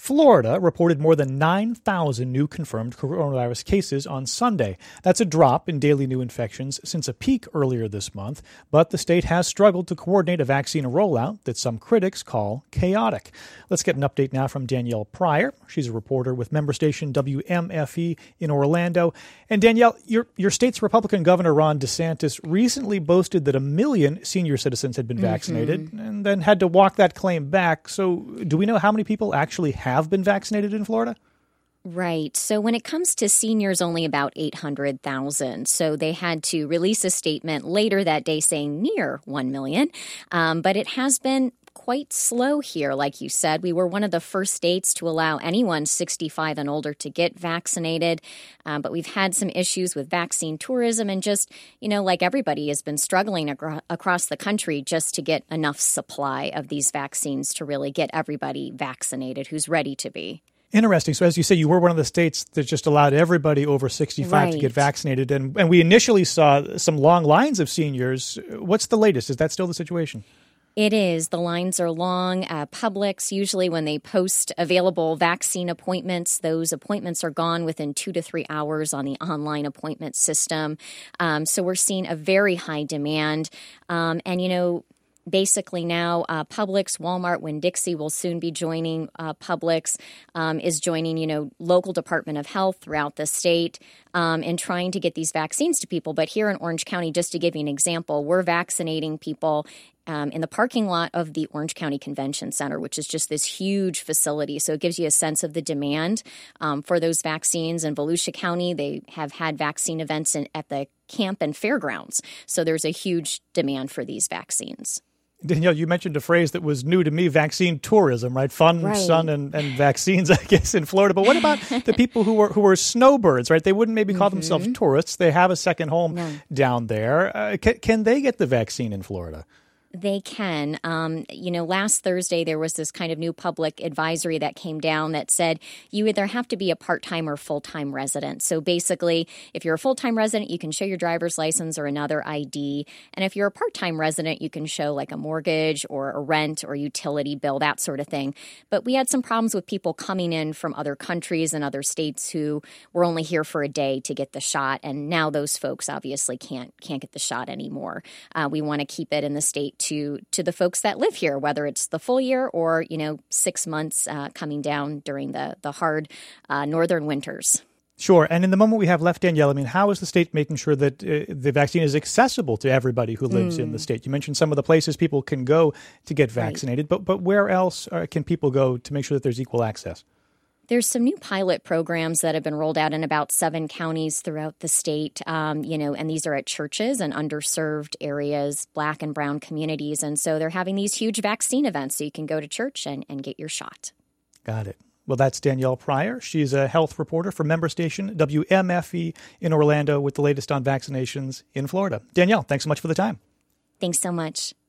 Florida reported more than 9,000 new confirmed coronavirus cases on Sunday. That's a drop in daily new infections since a peak earlier this month, but the state has struggled to coordinate a vaccine rollout that some critics call chaotic. Let's get an update now from Danielle Pryor. She's a reporter with member station WMFE in Orlando. And Danielle, your state's Republican Governor Ron DeSantis recently boasted that 1 million senior citizens had been vaccinated and then had to walk that claim back. So do we know how many people actually have been vaccinated in Florida? Right. So when it comes to seniors, only about 800,000. So they had to release a statement later that day saying near 1 million. But it has been quite slow here. Like you said, we were one of the first states to allow anyone 65 and older to get vaccinated. But we've had some issues with vaccine tourism and just, like everybody has been struggling across the country just to get enough supply of these vaccines to really get everybody vaccinated who's ready to be. Interesting. So as you say, you were one of the states that just allowed everybody over 65 to get vaccinated. And we initially saw some long lines of seniors. What's the latest? Is that still the situation? It is. The lines are long. Publix, usually when they post available vaccine appointments, those appointments are gone within 2 to 3 hours on the online appointment system. So we're seeing a very high demand. Basically now, Publix, Walmart, Winn-Dixie will soon be joining Publix, is joining, local Department of Health throughout the state in trying to get these vaccines to people. But here in Orange County, just to give you an example, we're vaccinating people in the parking lot of the Orange County Convention Center, which is just this huge facility. So it gives you a sense of the demand for those vaccines. In Volusia County, they have had vaccine events at the camp and fairgrounds. So there's a huge demand for these vaccines. Danielle, you mentioned a phrase that was new to me, vaccine tourism, right? Fun, sun, and vaccines, I guess, in Florida. But what about the people who are snowbirds, right? They wouldn't maybe call themselves tourists. They have a second home down there. Can they get the vaccine in Florida? They can. Last Thursday, there was this kind of new public advisory that came down that said you either have to be a part-time or full-time resident. So basically, if you're a full-time resident, you can show your driver's license or another ID. And if you're a part-time resident, you can show like a mortgage or a rent or utility bill, that sort of thing. But we had some problems with people coming in from other countries and other states who were only here for a day to get the shot. And now those folks obviously can't get the shot anymore. We want to keep it in the state to the folks that live here, whether it's the full year or, 6 months coming down during the hard northern winters. Sure. And in the moment we have left, Danielle, how is the state making sure that the vaccine is accessible to everybody who lives in the state? You mentioned some of the places people can go to get vaccinated, but where else can people go to make sure that there's equal access? There's some new pilot programs that have been rolled out in about 7 counties throughout the state, and these are at churches and underserved areas, Black and brown communities. And so they're having these huge vaccine events so you can go to church and get your shot. Got it. Well, that's Danielle Pryor. She's a health reporter for member station WMFE in Orlando with the latest on vaccinations in Florida. Danielle, thanks so much for the time. Thanks so much.